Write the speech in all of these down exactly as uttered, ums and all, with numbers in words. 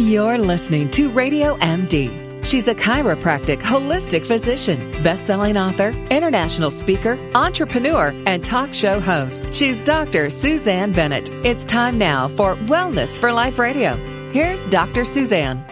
You're listening to Radio M D. She's a chiropractic holistic physician, best-selling author, international speaker, entrepreneur, and talk show host. She's Doctor Suzanne Bennett. It's time now for Wellness for Life Radio. Here's Doctor Suzanne.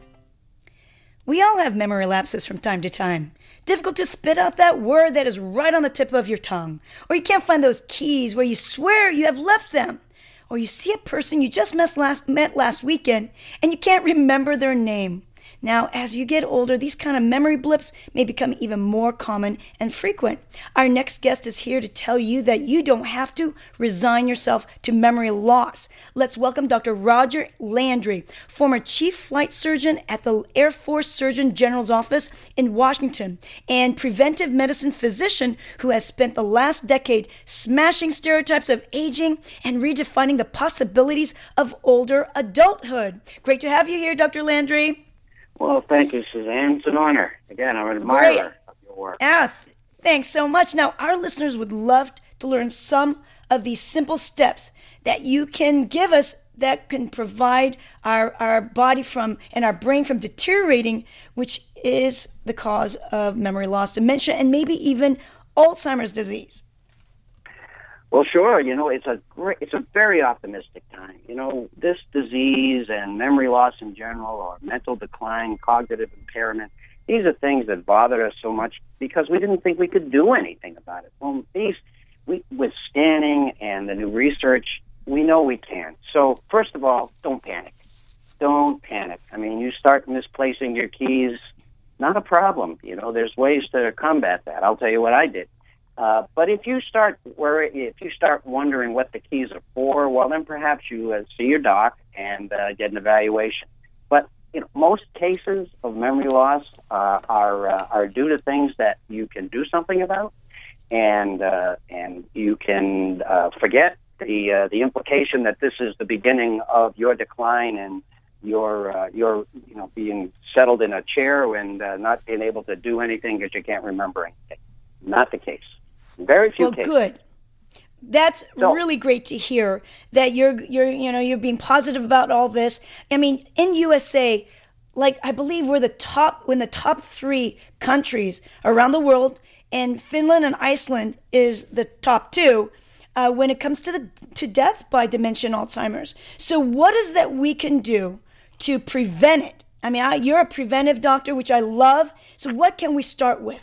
We all have memory lapses from time to time. Difficult to spit out that word that is right on the tip of your tongue. Or you can't find those keys where you swear you have left them. Or you see a person you just met last, met last weekend and you can't remember their name. Now, as you get older, these kind of memory blips may become even more common and frequent. Our next guest is here to tell you that you don't have to resign yourself to memory loss. Let's welcome Doctor Roger Landry, former chief flight surgeon at the Air Force Surgeon General's office in Washington and preventive medicine physician who has spent the last decade smashing stereotypes of aging and redefining the possibilities of older adulthood. Great to have you here, Doctor Landry. Well, thank you, Suzanne. It's an honor. Again, I'm an admirer Great. of your work. Ah, th- thanks so much. Now, our listeners would love to learn some of these simple steps that you can give us that can provide our, our body from and our brain from deteriorating, which is the cause of memory loss, dementia, and maybe even Alzheimer's disease. Well, sure. You know, it's a great, it's a very optimistic time. You know, this disease and memory loss in general, or mental decline, cognitive impairment, these are things that bothered us so much because we didn't think we could do anything about it. Well, these, we, with scanning and the new research, we know we can. So, first of all, don't panic. Don't panic. I mean, you start misplacing your keys, not a problem. You know, there's ways to combat that. I'll tell you what I did. Uh, but if you start worry, if you start wondering what the keys are for, well, then perhaps you uh, see your doc and uh, get an evaluation. But you know, most cases of memory loss uh, are uh, are due to things that you can do something about, and uh, and you can uh, forget the uh, the implication that this is the beginning of your decline and your uh, your you know being settled in a chair and uh, not being able to do anything because you can't remember anything. Not the case. Very few well, cases. Well, good. That's so, really great to hear that you're you're you know you're being positive about all this. I mean, in U S A, like I believe we're the top in the top three countries around the world, and Finland and Iceland is the top two uh, when it comes to the to death by dementia and Alzheimer's. So, what is that we can do to prevent it? I mean, I, you're a preventive doctor, which I love. So, what can we start with?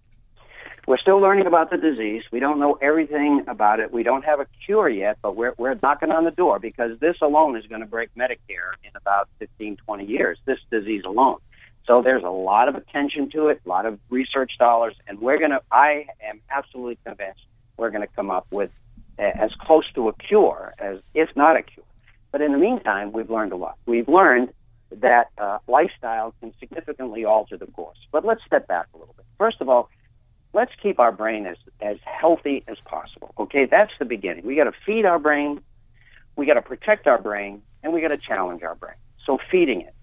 We're still learning about the disease. We don't know everything about it. We don't have a cure yet, but we're we're knocking on the door because this alone is going to break Medicare in about fifteen, twenty years, this disease alone. So there's a lot of attention to it, a lot of research dollars, and we're going to, I am absolutely convinced we're going to come up with as close to a cure, as if not a cure. But in the meantime, we've learned a lot. We've learned that uh, lifestyle can significantly alter the course. But let's step back a little bit. First of all, let's keep our brain as, as healthy as possible, okay? That's the beginning. We got to feed our brain, we got to protect our brain, and we got to challenge our brain. So feeding it.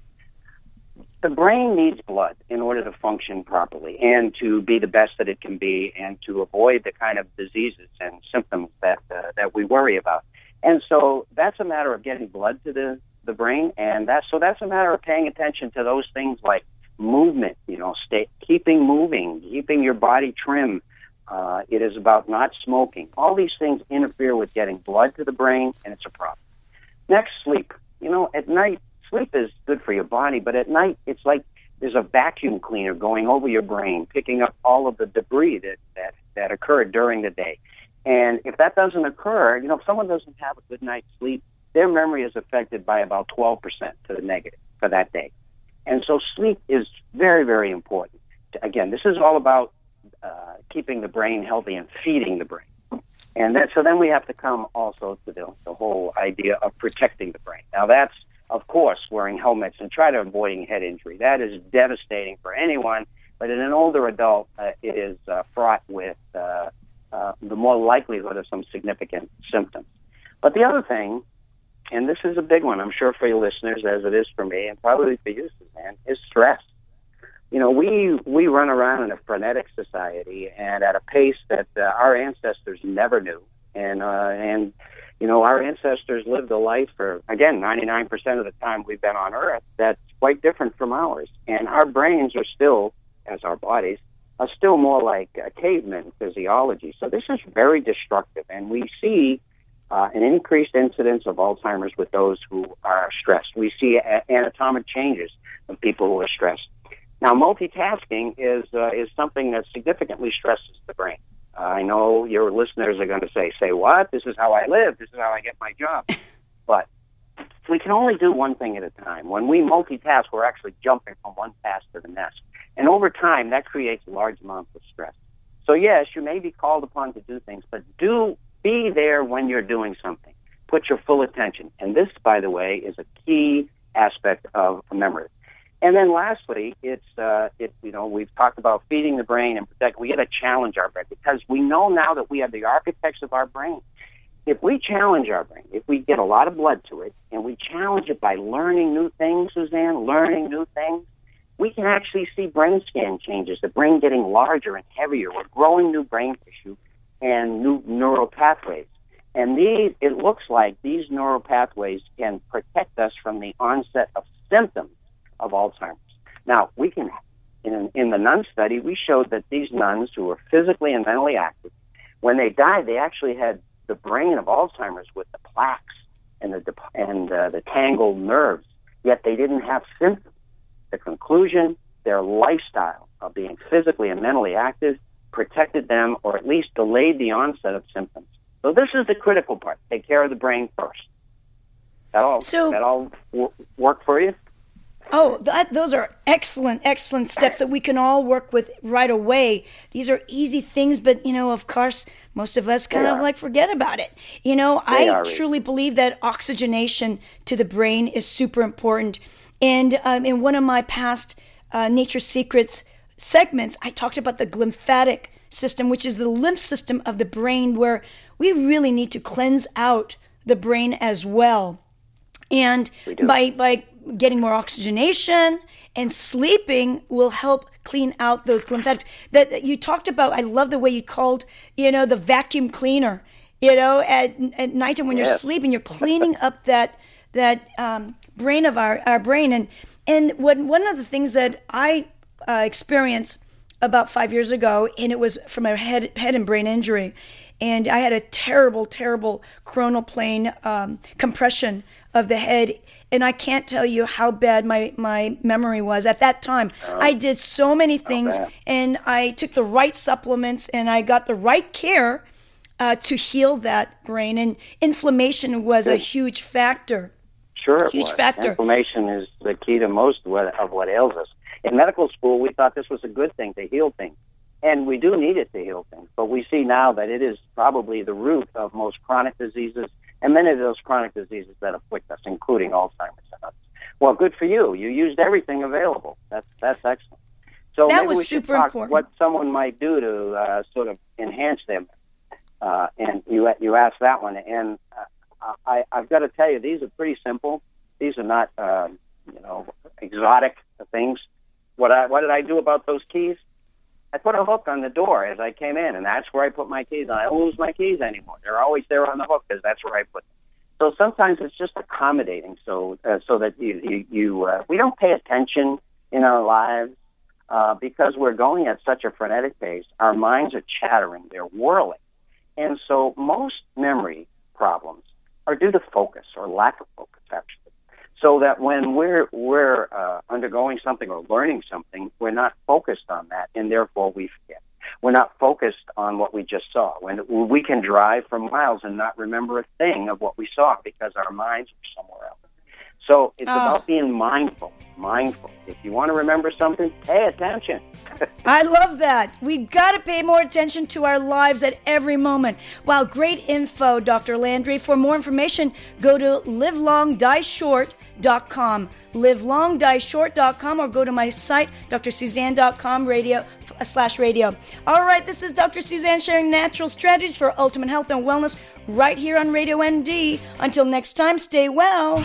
The brain needs blood in order to function properly and to be the best that it can be and to avoid the kind of diseases and symptoms that uh, that we worry about. And so that's a matter of getting blood to the, the brain, and that's, so that's a matter of paying attention to those things like movement, you know, stay, keeping moving, keeping your body trim. Uh, it is about not smoking. All these things interfere with getting blood to the brain, and it's a problem. Next, sleep. You know, at night, sleep is good for your body, but at night, it's like there's a vacuum cleaner going over your brain, picking up all of the debris that, that, that occurred during the day. And if that doesn't occur, you know, if someone doesn't have a good night's sleep, their memory is affected by about twelve percent to the negative for that day. And so sleep is very, very important. Again, this is all about uh, keeping the brain healthy and feeding the brain. And that, so then we have to come also to the, the whole idea of protecting the brain. Now that's, of course, wearing helmets and try to avoiding head injury. That is devastating for anyone, but in an older adult, uh, it is uh, fraught with uh, uh, the more likelihood of some significant symptoms. But the other thing, and this is a big one, I'm sure for your listeners, as it is for me, and probably for you, Suzanne, is stress. You know, we we run around in a frenetic society and at a pace that uh, our ancestors never knew. And, uh, and you know, our ancestors lived a life for, again, ninety-nine percent of the time we've been on Earth that's quite different from ours. And our brains are still, as our bodies, are still more like uh, caveman physiology. So this is very destructive. And we see uh, an increased incidence of Alzheimer's with those who are stressed. We see a- anatomic changes of people who are stressed. Now, multitasking is uh, is something that significantly stresses the brain. Uh, I know your listeners are going to say, say what? This is how I live. This is how I get my job. But we can only do one thing at a time. When we multitask, we're actually jumping from one task to the next. And over time, that creates large amounts of stress. So, yes, you may be called upon to do things, but do be there when you're doing something. Put your full attention. And this, by the way, is a key aspect of memory. And then lastly, it's, uh, it, you know, we've talked about feeding the brain and protect. We got to challenge our brain because we know now that we are the architects of our brain. If we challenge our brain, if we get a lot of blood to it and we challenge it by learning new things, Suzanne, learning new things, we can actually see brain scan changes, the brain getting larger and heavier. We're growing new brain tissue and new neural pathways. And these, it looks like these neural pathways can protect us from the onset of symptoms of Alzheimer's. Now, we can, in, in the nun study, we showed that these nuns who were physically and mentally active, when they died, they actually had the brain of Alzheimer's with the plaques and the and uh, the tangled nerves, yet they didn't have symptoms. The conclusion, their lifestyle of being physically and mentally active protected them or at least delayed the onset of symptoms. So this is the critical part. Take care of the brain first. That all, so, that all w- work for you? Oh, that, those are excellent, excellent steps that we can all work with right away. These are easy things, but, you know, of course, most of us kind they of are. like forget about it. You know, They I are. truly believe that oxygenation to the brain is super important. And um, in one of my past uh, Nature Secrets segments, I talked about the glymphatic system, which is the lymph system of the brain, where we really need to cleanse out the brain as well. And by by getting more oxygenation and sleeping will help clean out those glymphatics. That, that you talked about, I love the way you called, you know, the vacuum cleaner. You know, at at nighttime when Yes. you're sleeping, you're cleaning up that that um, brain of our, our brain. And and what, one of the things that I uh, experienced about five years ago, and it was from a head head and brain injury, and I had a terrible, terrible coronal plane um, compression of the head, and I can't tell you how bad my, my memory was at that time. Oh. I did so many things, bad. and I took the right supplements, and I got the right care uh, to heal that brain, and inflammation was a Good. huge factor. Sure it Huge was. factor. Inflammation is the key to most of what, of what ails us. In medical school, we thought this was a good thing to heal things. And we do need it to heal things. But we see now that it is probably the root of most chronic diseases and many of those chronic diseases that afflict us, including Alzheimer's and others. Well, good for you. You used everything available. That's that's excellent. So That maybe was we should super talk important. what someone might do to uh, sort of enhance them. Uh, and you you asked that one. And uh, I, I've got to tell you, these are pretty simple. These are not, uh, you know, exotic things. What I what did I do about those keys? I put a hook on the door as I came in, and that's where I put my keys on. I don't lose my keys anymore. They're always there on the hook because that's where I put them. So sometimes it's just accommodating, so uh, so that you you, you uh, we don't pay attention in our lives uh, because we're going at such a frenetic pace. Our minds are chattering, they're whirling, and so most memory problems are due to focus or lack of focus, actually. So that when we're we're uh, undergoing something or learning something, we're not focused on that, and therefore we forget. We're not focused on what we just saw. When we can drive for miles and not remember a thing of what we saw because our minds are somewhere else. So it's Oh. about being mindful. Mindful. If you want to remember something, pay attention. I love that. We've got to pay more attention to our lives at every moment. Wow, great info, Doctor Landry. For more information, go to live long die short dot com, live long die short dot com, or go to my site, d r suzanne dot com radio slash radio. All right, this is Doctor Suzanne sharing natural strategies for ultimate health and wellness right here on Radio M D. Until next time, stay well.